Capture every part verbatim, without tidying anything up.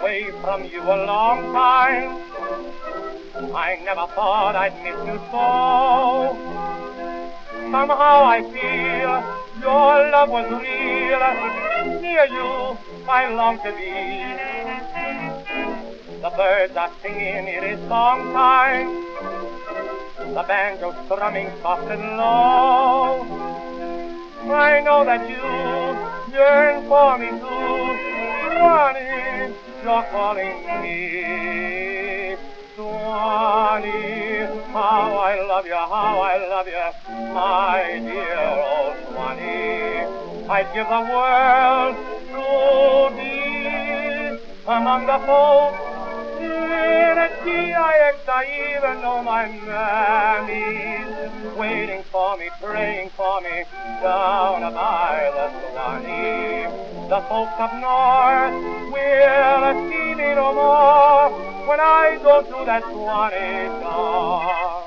away from you a long time. I never thought I'd miss you so. Somehow I feel your love was real. Near you I long to be. The birds are singing, it is song time. The banjo strumming soft and low. I know that you yearn for me too. Swanee, you're calling me. Swanee, how I love you, how I love you, my dear old Swanee. I'd give the world to be among the folks in a T I X. I even know my mammy's waiting for me, praying for me down by the Swanee. The folks up north will see me no more when I go to that Swanee shore.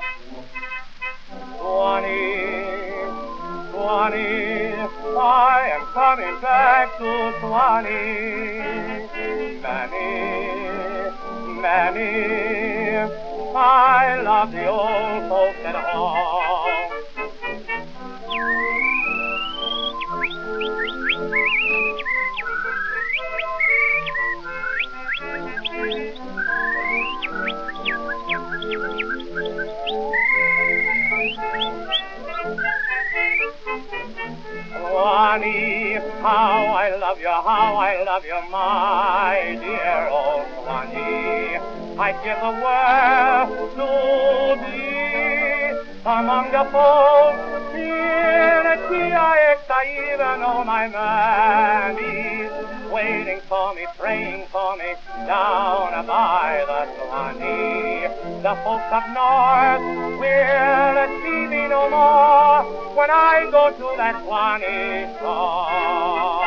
Swanee, Swanee, I am coming back to Swanee. Mammy, Mammy, I love the old folks at home. Swanee, how I love you, how I love you, my dear old Swanee. I'd give the world to be among the folks in a T I X. I even know my mammy's waiting for me, praying for me down by the Swanee. The folks up north will see me no more when I go to that Swanee shore.